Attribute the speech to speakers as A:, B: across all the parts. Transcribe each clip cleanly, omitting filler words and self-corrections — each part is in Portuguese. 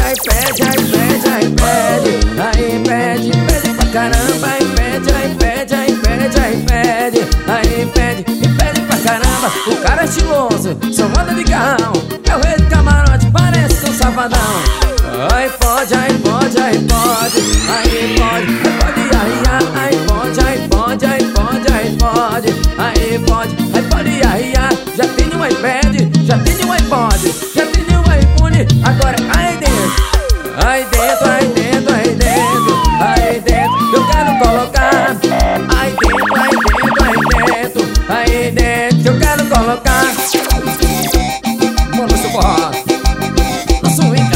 A: aí pede, aí pede, aí pede. Aí pede, pede pra caramba. Aí pede, aí pede, aí pede, aí pede. Aí pede, e pede pra caramba. O cara é estiloso, só anda de carrão. É o rei do camarote, parece um safadão. Aí pode, aí pode, aí pode. Aí pode arriar. Aí pode, aí pode, aí pode, aí pode. Aí pode arriar. Já tem um iPad, já tem um iPod, já tem um iPhone. Agora aí dentro, aí dentro, aí dentro, aí dentro, aí dentro eu quero colocar. Aí dentro, aí dentro, aí dentro, aí dentro eu quero colocar. Mano, seu forró, no swing.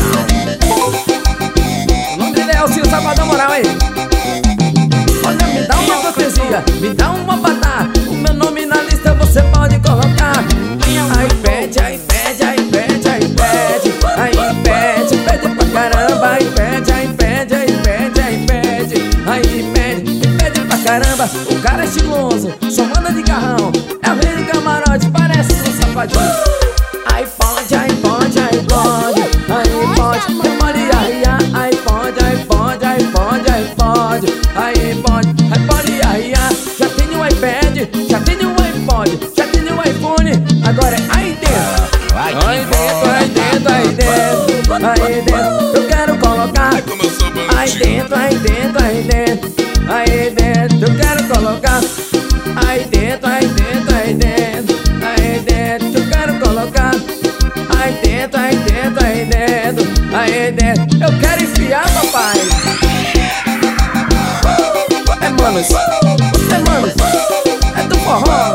A: O nome dele é Elcio Safadão Moral aí. Olha, me dá uma cortesia, me dá uma batata. O meu nome na lista você pode colocar. Aí pede, aí pede, aí pede, aí pede. Aí pede, pede pra caramba. Aí pede, aí pede, aí pede, aí pede. Aí pede, pede pra caramba. O cara é estiloso, só anda de carrão. É o rei do camarote, parece um safadinho. Aí pode, aí pode, aí pode. Aí pode arriar. Aí pode, aí pode, aí pode, aí pode. Aí pode arriar. Já tem um iPad, já tem um iPod, já tem um iPhone. Agora é aí dentro. Aí dentro, aí dentro, aí dentro. Aí dentro eu quero colocar. Aí dentro, aí dentro, aí dentro. Aí dentro eu quero colocar. Aí dentro, aí dentro, aí dentro. Aí dentro eu quero colocar. Aí dentro, aí dentro, aí dentro. Aí dentro eu quero enfiar, papai. É manos, é do forró.